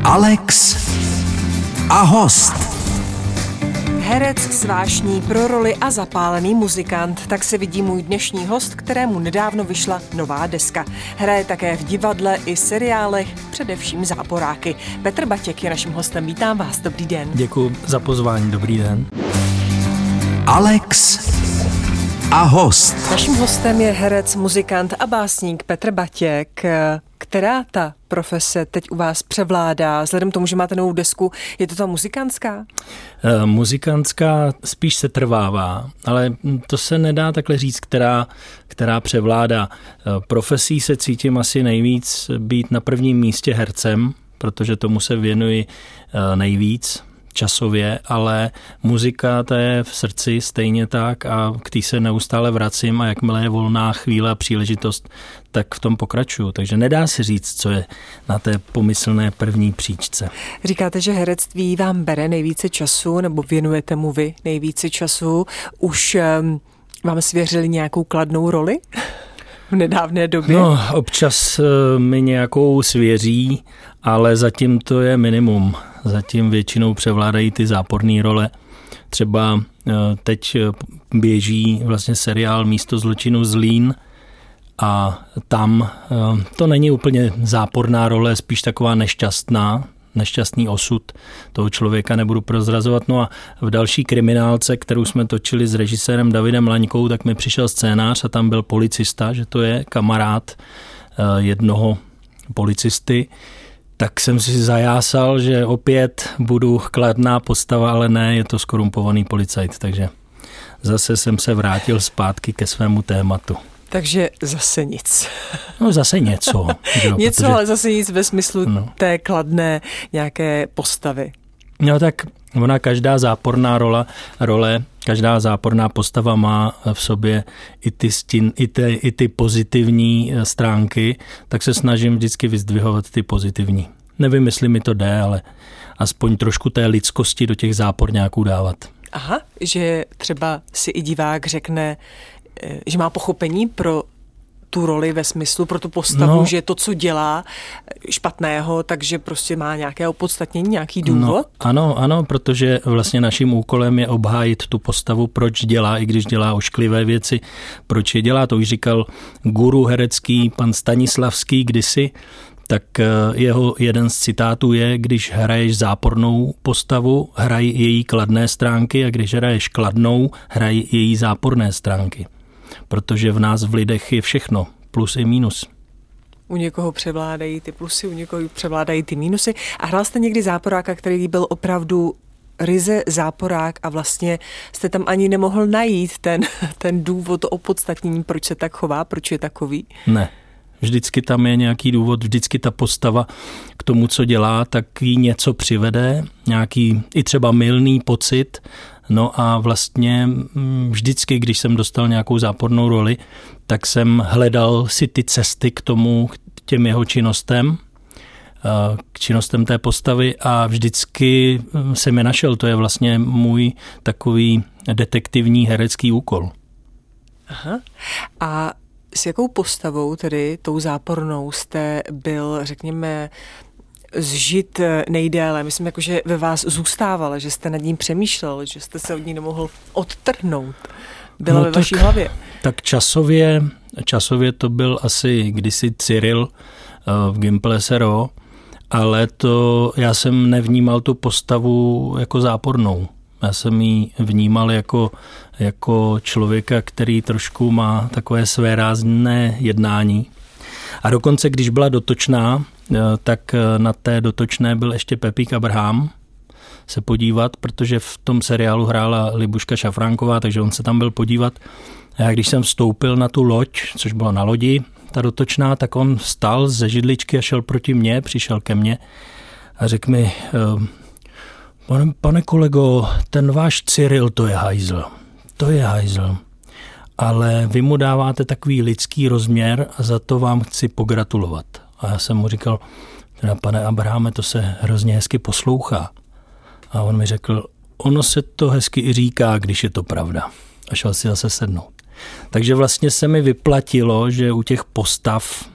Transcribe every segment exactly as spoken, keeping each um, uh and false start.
Alex a host. Herec s vášní pro roli a zapálený muzikant, tak se vidí můj dnešní host, kterému nedávno vyšla nová deska. Hraje také v divadle i seriálech, především Záporáky. Petr Batěk je naším hostem, vítám vás, dobrý den. Děkuji za pozvání, dobrý den. Alex a host. Naším hostem je herec, muzikant a básník Petr Batěk. Která ta profese teď u vás převládá? Vzhledem k tomu, že máte novou desku, je to ta muzikantská? E, muzikantská spíš se trvává, ale to se nedá takhle říct, která, která převládá. E, profesí se cítím asi nejvíc být na prvním místě hercem, protože tomu se věnuji e, nejvíc časově, ale muzika ta je v srdci stejně tak a k té se neustále vracím a jakmile je volná chvíle a příležitost, tak v tom pokračuju. Takže nedá se říct, co je na té pomyslné první příčce. Říkáte, že herectví vám bere nejvíce času, nebo věnujete mu vy nejvíce času. Už um, vám svěřili nějakou kladnou roli v nedávné době? No, občas uh, mi nějakou svěří, ale zatím to je minimum. Zatím většinou převládají ty záporné role. Třeba teď běží vlastně seriál Místo zločinu Zlín a tam to není úplně záporná role, spíš taková nešťastná, nešťastný osud toho člověka, nebudu prozrazovat. No a v další kriminálce, kterou jsme točili s režisérem Davidem Laňkou, tak mi přišel scénář a tam byl policista, že to je kamarád jednoho policisty. Tak jsem si zajásal, že opět budu kladná postava, ale ne, je to skorumpovaný policajt, takže zase jsem se vrátil zpátky ke svému tématu. Takže zase nic. No zase něco. Jo, něco, protože, ale zase nic ve smyslu no. té kladné nějaké postavy. No tak ona každá záporná rola, role, každá záporná postava má v sobě i ty, stin, i ty, i ty pozitivní stránky, tak se snažím vždycky vyzdvihovat ty pozitivní. Nevím, jestli mi to jde, ale aspoň trošku té lidskosti do těch záporňáků dávat. Aha, že třeba si i divák řekne, že má pochopení pro tu roli ve smyslu, pro tu postavu, no, že to, co dělá špatného, takže prostě má nějaké opodstatnění, nějaký důvod? No, ano, ano, protože vlastně naším úkolem je obhájit tu postavu, proč dělá, i když dělá ošklivé věci, proč je dělá. To už říkal guru herecký pan Stanislavský kdysi, tak jeho jeden z citátů je, když hraješ zápornou postavu, hraj její kladné stránky a když hraješ kladnou, hraj její záporné stránky. Protože v nás v lidech je všechno, plus i mínus. U někoho převládají ty plusy, u někoho převládají ty mínusy. A hrál jste někdy záporáka, který byl opravdu ryze záporák a vlastně jste tam ani nemohl najít ten, ten důvod, to opodstatnění, proč se tak chová, proč je takový? Ne. Vždycky tam je nějaký důvod, vždycky ta postava k tomu, co dělá, tak jí něco přivede, nějaký i třeba mylný pocit. No a vlastně vždycky, když jsem dostal nějakou zápornou roli, tak jsem hledal si ty cesty k tomu, k těm jeho činnostem, k činnostem té postavy a vždycky jsem je našel. To je vlastně můj takový detektivní herecký úkol. Aha. A s jakou postavou, tedy tou zápornou, jste byl, řekněme, zžit nejdéle? Myslím, jako, že ve vás zůstávala, že jste nad ním přemýšlel, že jste se od ní nemohl odtrhnout. Byla no ve tak, vaší hlavě. Tak časově, časově to byl asi kdysi Cyril v Gimple S R O, ale to já jsem nevnímal tu postavu jako zápornou. Já jsem ji vnímal jako, jako člověka, který trošku má takové své rázné jednání. A dokonce, když byla dotočná, tak na té dotočné byl ještě Pepík Abraham se podívat, protože v tom seriálu hrála Libuška Šafránková, takže on se tam byl podívat. A já když jsem vstoupil na tu loď, což bylo na lodi, ta dotočná, tak on vstal ze židličky a šel proti mně, přišel ke mně a řekl mi, pane, pane kolego, ten váš Cyril, to je hajzl, to je hajzl. Ale vy mu dáváte takový lidský rozměr a za to vám chci pogratulovat. A já jsem mu říkal, teda pane Abrahame, to se hrozně hezky poslouchá. A on mi řekl, ono se to hezky i říká, když je to pravda. A šel si zase sednout. Takže vlastně se mi vyplatilo, že u těch postav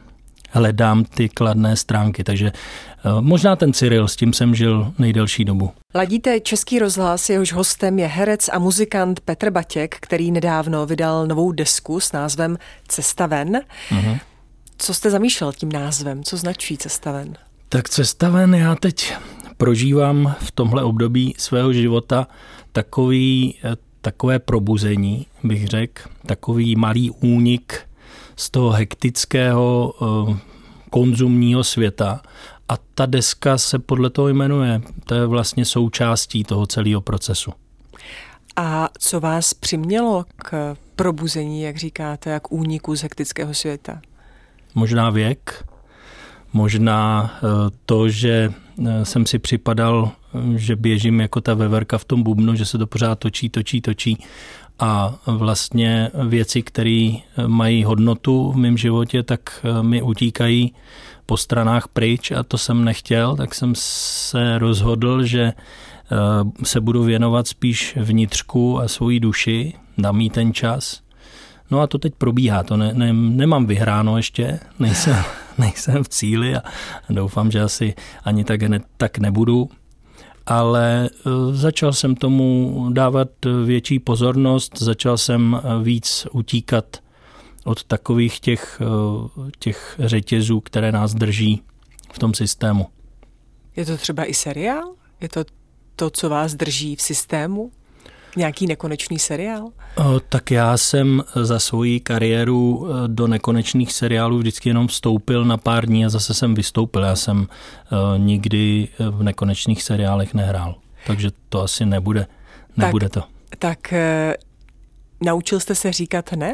hledám ty kladné stránky. Takže možná ten Cyril, s tím jsem žil nejdelší dobu. Ladíte Český rozhlas, jehož hostem je herec a muzikant Petr Batěk, který nedávno vydal novou desku s názvem Cesta ven. Uh-huh. Co jste zamýšlel tím názvem? Co značí Cesta ven? Tak Cesta ven, já teď prožívám v tomhle období svého života takový, takové probuzení, bych řekl, takový malý únik z toho hektického konzumního světa. A ta deska se podle toho jmenuje. To je vlastně součástí toho celého procesu. A co vás přimělo k probuzení, jak říkáte, k úniku z hektického světa? Možná věk, možná to, že jsem si připadal, že běžím jako ta veverka v tom bubnu, že se to pořád točí, točí, točí a vlastně věci, které mají hodnotu v mém životě, tak mi utíkají po stranách pryč a to jsem nechtěl, tak jsem se rozhodl, že se budu věnovat spíš vnitřku a svojí duši, dám jí ten čas. No a to teď probíhá, to ne, ne, nemám vyhráno ještě, nejsem, nejsem v cíli a doufám, že asi ani tak, ne, tak nebudu, ale začal jsem tomu dávat větší pozornost, začal jsem víc utíkat od takových těch, těch řetězů, které nás drží v tom systému. Je to třeba i seriál? Je to to, co vás drží v systému? Nějaký nekonečný seriál? O, tak já jsem za svoji kariéru do nekonečných seriálů vždycky jenom vstoupil na pár dní a zase jsem vystoupil. Já jsem o, nikdy v nekonečných seriálech nehrál. Takže to asi nebude, nebude tak, to. Tak e, naučil jste se říkat ne?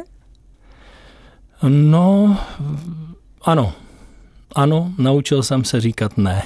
No, ano. Ano, naučil jsem se říkat ne.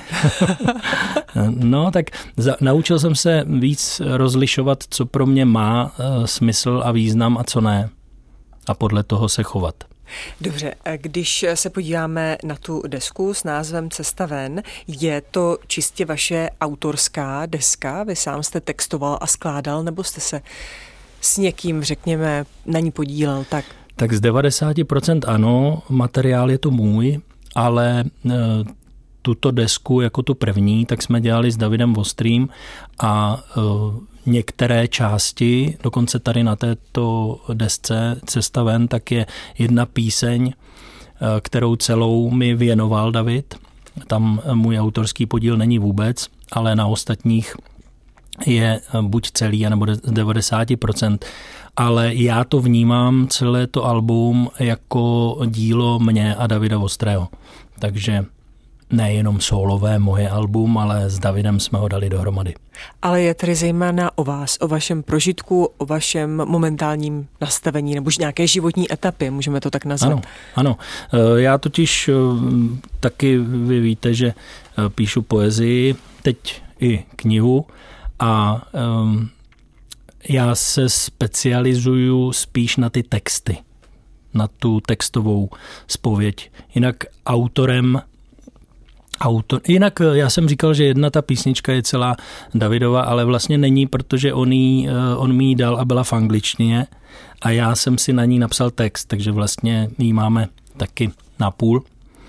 No, tak za, naučil jsem se víc rozlišovat, co pro mě má uh, smysl a význam a co ne. A podle toho se chovat. Dobře, když se podíváme na tu desku s názvem Cesta ven, je to čistě vaše autorská deska? Vy sám jste textoval a skládal, nebo jste se s někým, řekněme, na ní podílel? Tak, tak z devadesát procent ano, materiál je to můj, ale e, tuto desku jako tu první, tak jsme dělali s Davidem Vostrým a e, některé části, dokonce tady na této desce Cesta ven, tak je jedna píseň, e, kterou celou mi věnoval David. Tam můj autorský podíl není vůbec, ale na ostatních je buď celý, anebo devadesát procent. Ale já to vnímám, celé to album, jako dílo mě a Davida Vostrého. Takže nejenom solové moje album, ale s Davidem jsme ho dali dohromady. Ale je tedy zejména o vás, o vašem prožitku, o vašem momentálním nastavení nebo nějaké životní etapě, můžeme to tak nazvat. Ano, ano. Já totiž taky, vy víte, že píšu poezii, teď i knihu a um, já se specializuju spíš na ty texty, na tu textovou zpověď. Jinak autorem, autor, jinak já jsem říkal, že jedna ta písnička je celá Davidova, ale vlastně není, protože on, jí, on mi ji dal a byla v angličtině a já jsem si na ní napsal text, takže vlastně ji máme taky na půl.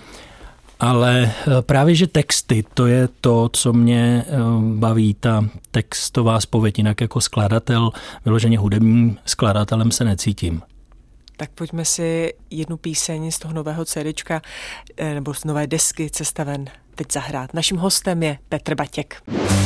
Ale právě, že texty, to je to, co mě baví, ta textová zpověď, jinak jako skladatel, vyloženě hudebním skladatelem se necítím. Tak pojďme si jednu píseň z toho nového CDčka nebo z nové desky Cesta ven teď zahrát. Naším hostem je Petr Batěk.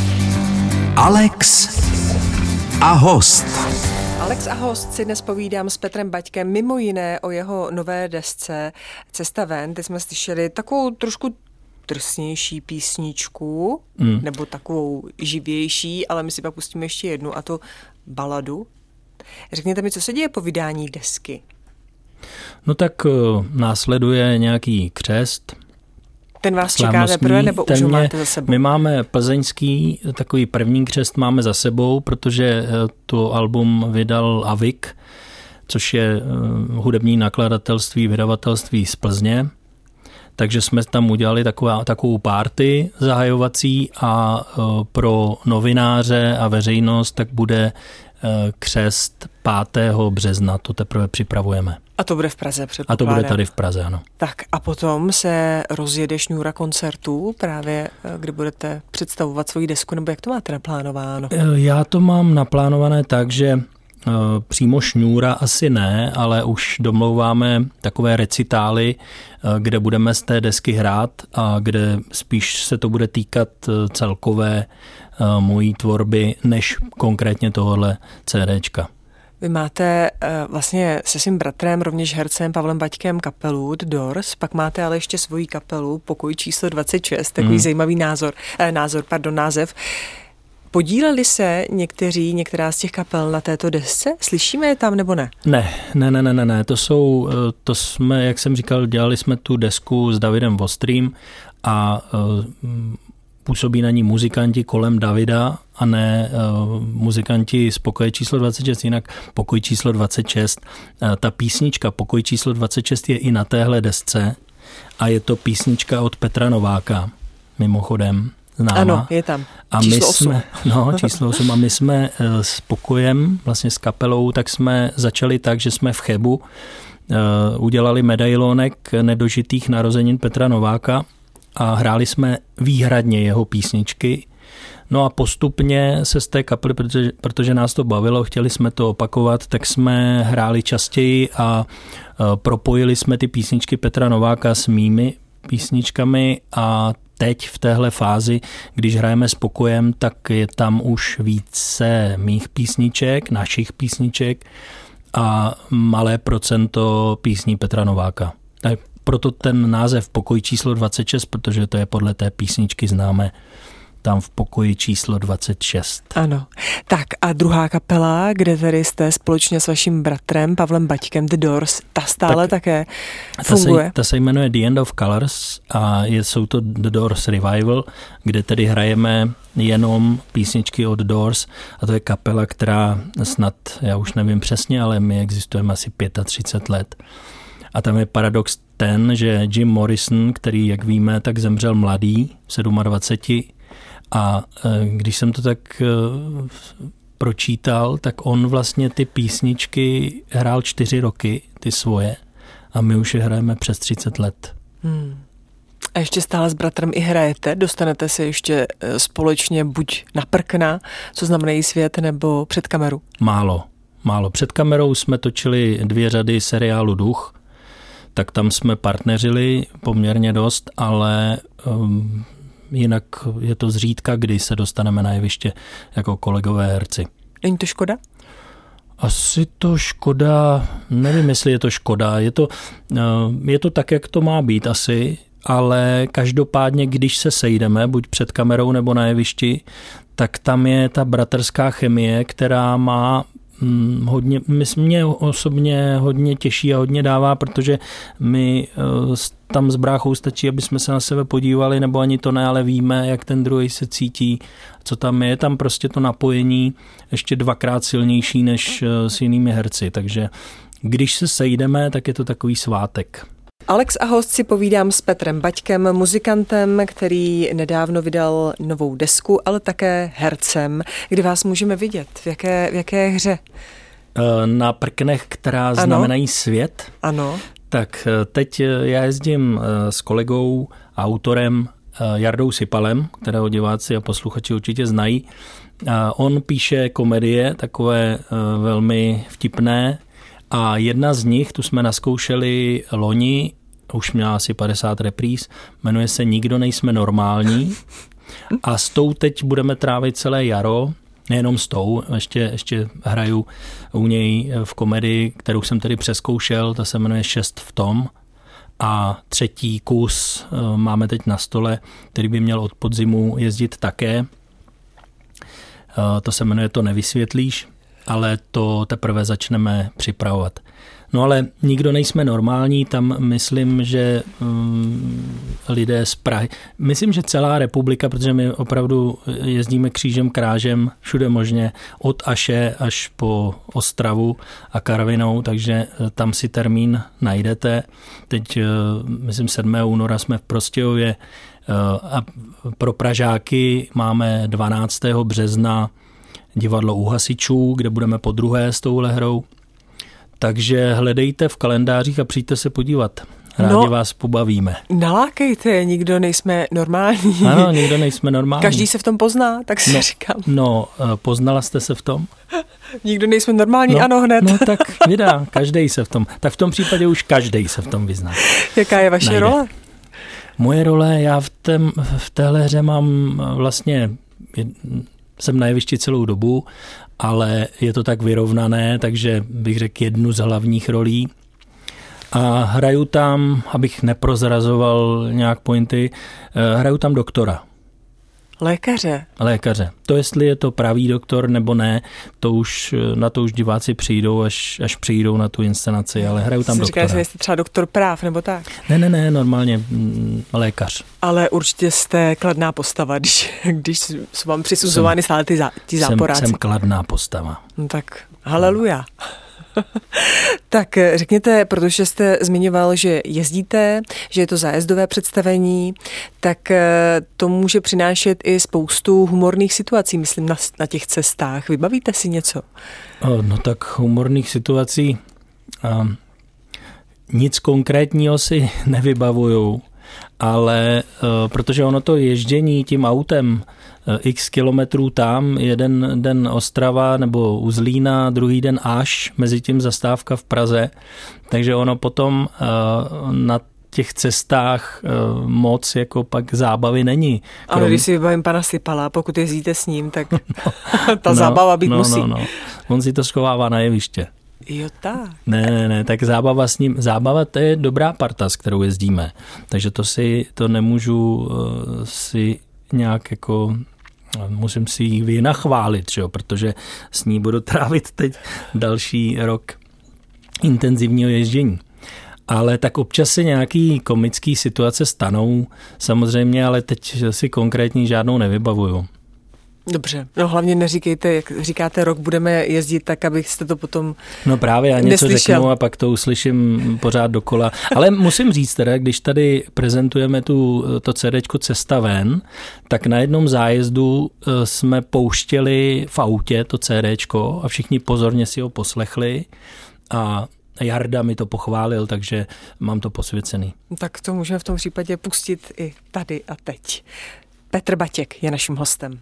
Alex a host. Alex a host si dnes povídám s Petrem Baťkem mimo jiné o jeho nové desce Cesta ven. Teď jsme slyšeli takovou trošku drsnější písničku, mm. nebo takovou živější, ale my si pak pustíme ještě jednu, a to baladu. Řekněte mi, co se děje po vydání desky? No tak uh, následuje nějaký křest. Ten vás čeká teprve, nebo už ho máte za sebou? My máme plzeňský, takový první křest máme za sebou, protože to album vydal Avik, což je hudební nakladatelství, vydavatelství z Plzně. Takže jsme tam udělali taková, takovou party zahajovací a pro novináře a veřejnost tak bude křest pátého března, to teprve připravujeme. A to bude v Praze, předpokládám. A to bude tady v Praze, ano. Tak a potom se rozjede šňůra koncertů, právě kdy budete představovat svoji desku, nebo jak to máte naplánováno? Já to mám naplánované tak, že přímo šňůra asi ne, ale už domlouváme takové recitály, kde budeme z té desky hrát a kde spíš se to bude týkat celkové mojí tvorby, než konkrétně tohohle CDčka. Vy máte vlastně se svým bratrem, rovněž hercem Pavlem Baťkem kapelu The Doors, pak máte ale ještě svoji kapelu Pokoj číslo dvacet šest, takový hmm. zajímavý názor, eh, názor, pardon, název. Podíleli se někteří, některá z těch kapel na této desce? Slyšíme je tam nebo ne? Ne, ne, ne, ne, ne, to jsou, to jsme, jak jsem říkal, dělali jsme tu desku s Davidem Vostrým a uh, působí na ní muzikanti kolem Davida a ne uh, muzikanti z Pokoje číslo dvacet šest, jinak Pokoj číslo dvacet šest. Uh, ta písnička Pokoj číslo dvacet šest je i na téhle desce a je to písnička od Petra Nováka, mimochodem. Známa. Ano, je tam. A číslo my osm. Jsme, no, číslo osm. A my jsme s Pokojem, vlastně s kapelou, tak jsme začali tak, že jsme v Chebu uh, udělali medailonek nedožitých narozenin Petra Nováka a hráli jsme výhradně jeho písničky. No a postupně se z té kapely, protože, protože nás to bavilo, chtěli jsme to opakovat, tak jsme hráli častěji a uh, propojili jsme ty písničky Petra Nováka s mými písničkami a teď v téhle fázi, když hrajeme s Pokojem, tak je tam už více mých písniček, našich písniček a malé procento písní Petra Nováka. Tak proto ten název Pokoj číslo dvacet šest, protože to je podle té písničky známé tam v Pokoji číslo dvacet šest. Ano. Tak a druhá kapela, kde tedy jste společně s vaším bratrem Pavlem Baťkem The Doors, ta stále tak také funguje? Ta se, ta se jmenuje The End of Colors a je, jsou to The Doors Revival, kde tedy hrajeme jenom písničky od Doors a to je kapela, která snad, já už nevím přesně, ale my existujeme asi třicet pět let. A tam je paradox ten, že Jim Morrison, který, jak víme, tak zemřel mladý, v dvacet sedm, a když jsem to tak pročítal, tak on vlastně ty písničky hrál čtyři roky, ty svoje, a my už je hrajeme přes třicet let. Hmm. A ještě stále s bratrem i hrajete? Dostanete se ještě společně buď na prkna, co znamená svět, nebo před kameru? Málo, málo. Před kamerou jsme točili dvě řady seriálu Duch, tak tam jsme partneřili poměrně dost, ale um, jinak je to zřídka, kdy se dostaneme na jeviště jako kolegové herci. Není to škoda? Asi to škoda, nevím, jestli je to škoda, je to, je to tak, jak to má být asi, ale každopádně, když se sejdeme, buď před kamerou nebo na jevišti, tak tam je ta bratrská chemie, která má hm, hodně, mě osobně hodně těší a hodně dává, protože my tam s bráchou stačí, aby jsme se na sebe podívali, nebo ani to ne, ale víme, jak ten druhý se cítí, co tam je. Je tam prostě to napojení ještě dvakrát silnější než s jinými herci, takže když se sejdeme, tak je to takový svátek. Alex a host si povídám s Petrem Baťkem, muzikantem, který nedávno vydal novou desku, ale také hercem. Kdy vás můžeme vidět? V jaké, v jaké hře? Na prknech, která ano. znamenají svět. Ano. Tak teď já jezdím s kolegou, autorem Jardou Sipalem, kterého diváci a posluchači určitě znají. On píše komedie, takové velmi vtipné, a jedna z nich, tu jsme naskoušeli loni, už měla asi padesát repríz, jmenuje se Nikdo nejsme normální a s tou teď budeme trávit celé jaro, nejenom s tou, ještě, ještě hraju u něj v komedii, kterou jsem tedy přeskoušel, ta se jmenuje Šest v tom a třetí kus máme teď na stole, který by měl od podzimu jezdit také. To se jmenuje To nevysvětlíš, ale to teprve začneme připravovat. No ale Nikdo nejsme normální, tam myslím, že um, lidé z Prahy, myslím, že celá republika, protože my opravdu jezdíme křížem krážem všude možně, od Aše až po Ostravu a Karvinou, takže tam si termín najdete. Teď, myslím, sedmého února jsme v Prostějově a pro Pražáky máme dvanáctého března divadlo U hasičů, kde budeme po druhé s touhle hrou. Takže hledejte v kalendářích a přijďte se podívat. Rádi no, vás pobavíme. Nalákejte, nikdo nejsme normální. Ano, nikdo nejsme normální. Každý se v tom pozná, tak si no, říkám. No, poznala jste se v tom? Nikdo nejsme normální, no, ano hned. No tak vydá, každej se v tom. Tak v tom případě už každej se v tom vyzná. Jaká je vaše Najde. role? Moje role, já v, tém, v téhle hře mám vlastně, jsem na jevišti celou dobu, ale je to tak vyrovnané, takže bych řekl jednu z hlavních rolí. A hraju tam, abych neprozrazoval nějak pointy, hraju tam doktora. Lékaře? Lékaře. To, jestli je to pravý doktor nebo ne, to už, na to už diváci přijdou, až, až přijdou na tu inscenaci, ale hraju tam Jsi doktora. Říkáš, že jste třeba doktor práv nebo tak? Ne, ne, ne, normálně m, lékař. Ale určitě jste kladná postava, když, když jsou vám přisuzovány stále ty, zá, ty záporáci. Jsem, jsem kladná postava. No tak haleluja. Tak řekněte, protože jste zmiňoval, že jezdíte, že je to zájezdové představení, tak to může přinášet i spoustu humorných situací, myslím, na, na těch cestách. Vybavíte si něco? No tak humorných situací a nic konkrétního si nevybavuju, ale protože ono to ježdění tím autem x kilometrů tam, jeden den Ostrava nebo u Zlína, druhý den až, mezi tím zastávka v Praze, takže ono potom na těch cestách moc jako pak zábavy není. Krom... Ale když si vybavím pana Sypala, pokud jezdíte s ním, tak no, ta no, zábava být no, musí. No, no. On si to schovává na jeviště. Jo, tak. Ne, ne, ne, tak zábava s ním, zábava to je dobrá parta, s kterou jezdíme, takže to si, to nemůžu uh, si nějak jako, musím si ji vynachválit, že jo, protože s ní budu trávit teď další rok intenzivního ježdění. Ale tak občas se nějaký komický situace stanou, samozřejmě, ale teď si konkrétní žádnou nevybavuju. Dobře, no hlavně neříkejte, jak říkáte, rok budeme jezdit tak, abyste to potom No právě, já něco neslyšel. řeknu a pak to uslyším pořád dokola. Ale musím říct teda, když tady prezentujeme tu, to CDčko Cesta ven, tak na jednom zájezdu jsme pouštěli v autě to CDčko a všichni pozorně si ho poslechli a Jarda mi to pochválil, takže mám to posvěcený. Tak to můžeme v tom případě pustit i tady a teď. Petr Batěk je naším hostem.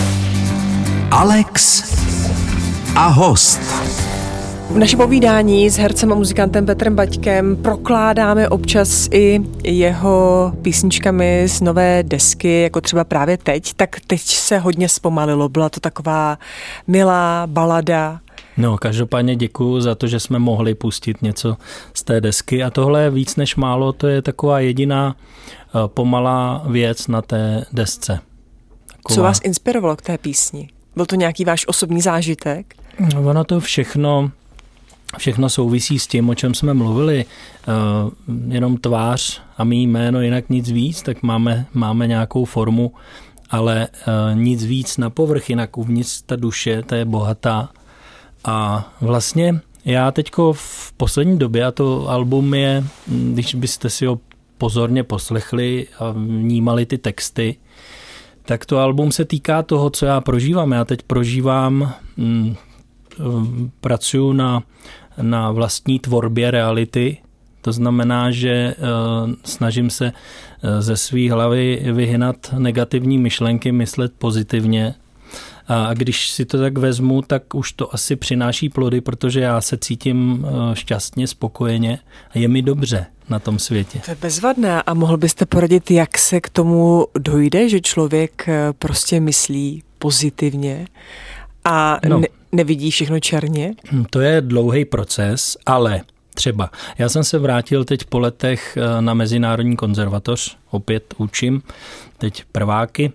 Alex a host. V našem povídání s hercem a muzikantem Petrem Baťkem prokládáme občas i jeho písničkami z nové desky, jako třeba právě teď. Tak teď se hodně zpomalilo, byla to taková milá balada. No, každopádně děkuju za to, že jsme mohli pustit něco z té desky a tohle je víc než málo, to je taková jediná pomalá věc na té desce. Taková... Co vás inspirovalo k té písni? Byl to nějaký váš osobní zážitek? No, ono to všechno, všechno souvisí s tím, o čem jsme mluvili. Uh, jenom tvář a mý jméno, jinak nic víc, tak máme, máme nějakou formu, ale uh, nic víc na povrch, jinak uvnitř ta duše, ta je bohatá. A vlastně já teďko v poslední době, a to album je, když byste si ho pozorně poslechli a vnímali ty texty, tak to album se týká toho, co já prožívám. Já teď prožívám, m, pracuju na, na vlastní tvorbě reality. To znamená, že e, snažím se ze své hlavy vyhnat negativní myšlenky, myslet pozitivně. A když si to tak vezmu, tak už to asi přináší plody, protože já se cítím šťastně, spokojeně a je mi dobře na tom světě. To je bezvadné. A mohl byste poradit, jak se k tomu dojde, že člověk prostě myslí pozitivně a no. ne- nevidí všechno černě? To je dlouhý proces, ale třeba. Já jsem se vrátil teď po letech na Mezinárodní konzervatoř, opět učím, teď prváky.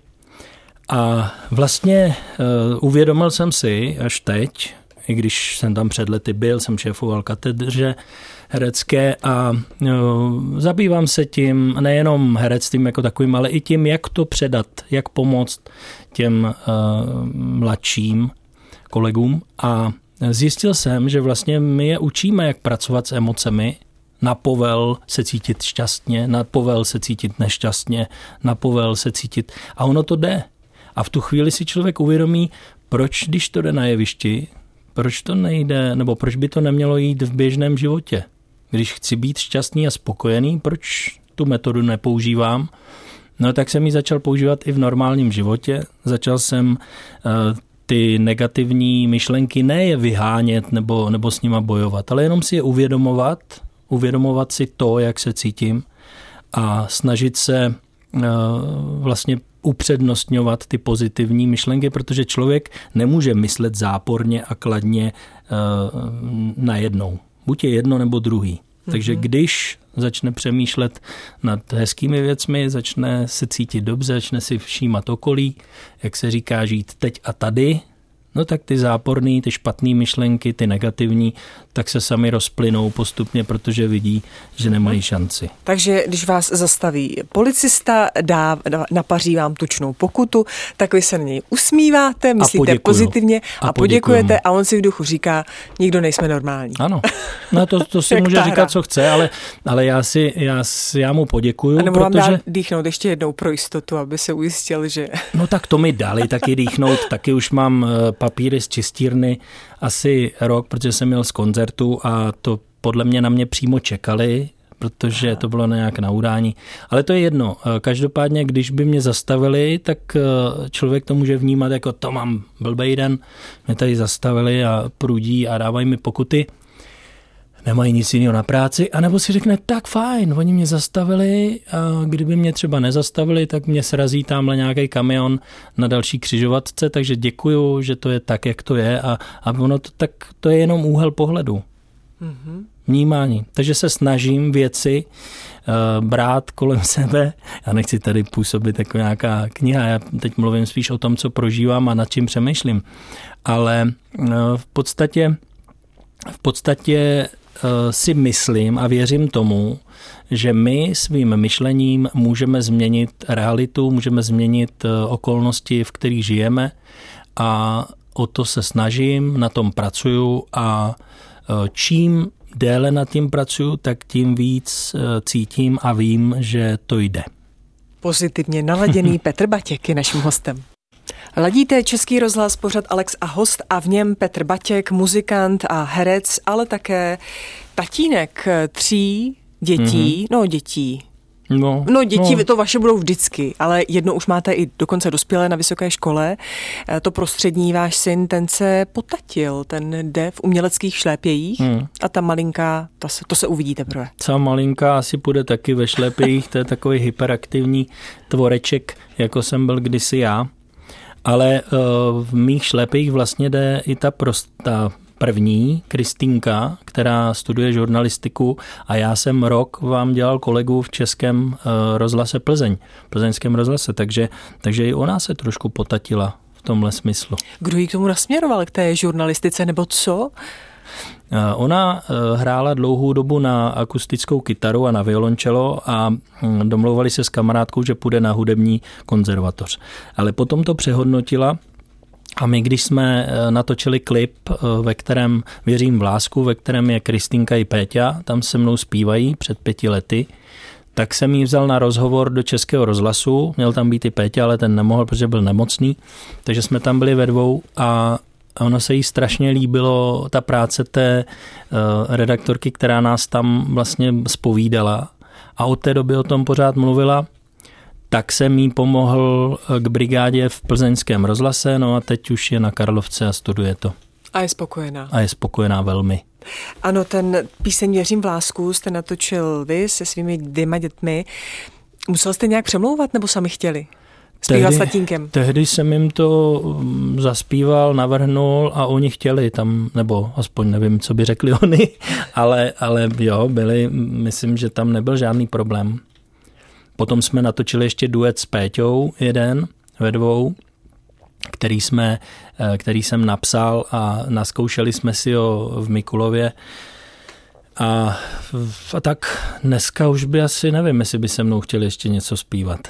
A vlastně uh, uvědomil jsem si až teď, i když jsem tam před lety byl, jsem šéfoval katedře herecké a uh, zabývám se tím nejenom herectvím jako takovým, ale i tím, jak to předat, jak pomoct těm uh, mladším kolegům. A zjistil jsem, že vlastně my je učíme, jak pracovat s emocemi, na povel se cítit šťastně, na povel se cítit nešťastně, na povel se cítit... A ono to jde. A v tu chvíli si člověk uvědomí, proč, když to jde na jevišti, proč to nejde, nebo proč by to nemělo jít v běžném životě? Když chci být šťastný a spokojený, proč tu metodu nepoužívám? No tak jsem ji začal používat i v normálním životě. Začal jsem uh, ty negativní myšlenky ne je vyhánět nebo, nebo s nima bojovat, ale jenom si je uvědomovat, uvědomovat si to, jak se cítím a snažit se uh, vlastně upřednostňovat ty pozitivní myšlenky, protože člověk nemůže myslet záporně a kladně uh, najednou. Buď je jedno nebo druhý. Mm-hmm. Takže když začne přemýšlet nad hezkými věcmi, začne se cítit dobře, začne si všímat okolí, jak se říká, žít teď a tady, no tak ty záporný, ty špatné myšlenky, ty negativní, tak se sami rozplynou postupně, protože vidí, že nemají šanci. Takže když vás zastaví policista, dá, napaří vám tučnou pokutu, tak vy se na něj usmíváte, myslíte pozitivně a, a poděkujete a on si v duchu říká, nikdo nejsme normální. Ano, no to, to si může říkat, co chce, ale, ale já, si, já, si, já mu poděkuju. A nebo protože... vám dá dýchnout ještě jednou pro jistotu, aby se ujistil, že... No tak to mi dali taky dýchnout, taky už mám papíry z čistírny asi rok, protože jsem měl z koncertu a to podle mě na mě přímo čekali, protože to bylo nějak na udání. Ale to je jedno. Každopádně, když by mě zastavili, tak člověk to může vnímat jako to mám blbej den, mě tady zastavili a prudí a dávají mi pokuty. Nemají nic jiného na práci, anebo si řekne, tak fajn, oni mě zastavili a kdyby mě třeba nezastavili, tak mě srazí tamhle nějaký kamion na další křižovatce, takže děkuju, že to je tak, jak to je a, a ono to, tak, to je jenom úhel pohledu. Mm-hmm. Vnímání. Takže se snažím věci uh, brát kolem sebe. Já nechci tady působit jako nějaká kniha, já teď mluvím spíš o tom, co prožívám a nad čím přemýšlím. Ale uh, v podstatě v podstatě si myslím a věřím tomu, že my svým myšlením můžeme změnit realitu, můžeme změnit okolnosti, v kterých žijeme a o to se snažím, na tom pracuju a čím déle nad tím pracuju, tak tím víc cítím a vím, že to jde. Pozitivně naladěný Petr Batěk je naším hostem. Ladíte Český rozhlas, pořad Alex a host a v něm Petr Batěk, muzikant a herec, ale také tatínek tří dětí, mm-hmm. no dětí. No, no děti, no. To vaše budou vždycky, ale jedno už máte i dokonce dospělé na vysoké škole. To prostřední váš syn, ten se potatil, ten jde v uměleckých šlépějích mm. a ta malinká, to se, to se uvidí teprve. Ta malinká asi půjde taky ve šlépějích, to je takový hyperaktivní tvoreček, jako jsem byl kdysi já. Ale uh, v mých šlepích vlastně jde i ta, prost, ta první, Kristýnka, která studuje žurnalistiku a já jsem rok vám dělal kolegu v Českém uh, rozhlase Plzeň, plzeňském rozhlase, takže, takže i ona se trošku potatila v tomhle smyslu. Kdo jí k tomu nasměroval, k té žurnalistice, nebo co? Ona hrála dlouhou dobu na akustickou kytaru a na violončelo a domlouvali se s kamarádkou, že půjde na hudební konzervatoř. Ale potom to přehodnotila a my, když jsme natočili klip, ve kterém Věřím v lásku, ve kterém je Kristýnka i Péťa, tam se mnou zpívají před pěti lety, tak jsem jí vzal na rozhovor do Českého rozhlasu. Měl tam být i Péťa, ale ten nemohl, protože byl nemocný, takže jsme tam byli ve dvou a A ono se jí strašně líbilo ta práce té uh, redaktorky, která nás tam vlastně zpovídala. A od té doby o tom pořád mluvila. Tak jsem jí pomohl k brigádě v plzeňském rozhlase, no a teď už je na Karlovce a studuje to. A je spokojená. A je spokojená velmi. Ano, ten píseň Věřím v lásku jste natočil vy se svými dvěma dětmi. Musel jste nějak přemlouvat nebo sami chtěli? Zpívat s tatínkem. Tehdy jsem jim to zaspíval, navrhnul a oni chtěli tam, nebo aspoň nevím, co by řekli oni, ale, ale jo, byli, myslím, že tam nebyl žádný problém. Potom jsme natočili ještě duet s Péťou, jeden ve dvou, který, jsme, který jsem napsal a naskoušeli jsme si ho v Mikulově. A, a tak dneska už by asi nevím, jestli by se mnou chtěli ještě něco zpívat.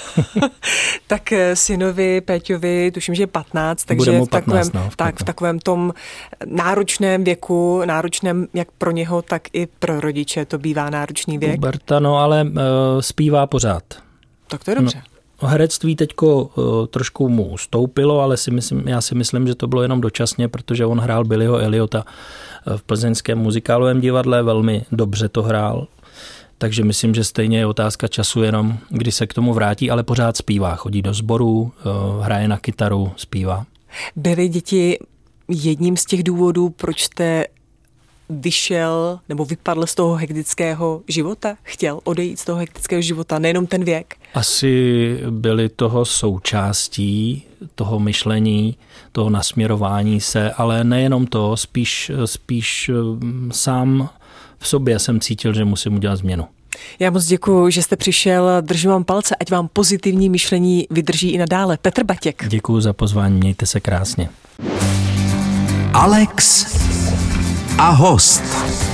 Tak synovi Péťovi, tuším, že je patnáct, takže v, patnáct, takovém, no, v, tak, v takovém tom náročném věku, náročném jak pro něho, tak i pro rodiče, to bývá náročný věk. Berta, no ale uh, zpívá pořád. Tak to je dobře. herectví teďko uh, trošku mu stoupilo, ale si myslím, já si myslím, že to bylo jenom dočasně, protože on hrál Billyho Eliota v plzeňském muzikálovém divadle, velmi dobře to hrál. Takže myslím, že stejně je otázka času jenom, kdy se k tomu vrátí, ale pořád zpívá. Chodí do sborů, hraje na kytaru, zpívá. Byly děti jedním z těch důvodů, proč jste vyšel nebo vypadl z toho hektického života? Chtěl odejít z toho hektického života, nejenom ten věk? Asi byly toho součástí, toho myšlení, toho nasměrování se, ale nejenom to, spíš, spíš sám v sobě jsem cítil, že musím udělat změnu. Já moc děkuji, že jste přišel, držím vám palce, ať vám pozitivní myšlení vydrží i nadále. Petr Batěk. Děkuji za pozvání, mějte se krásně. Alex a host.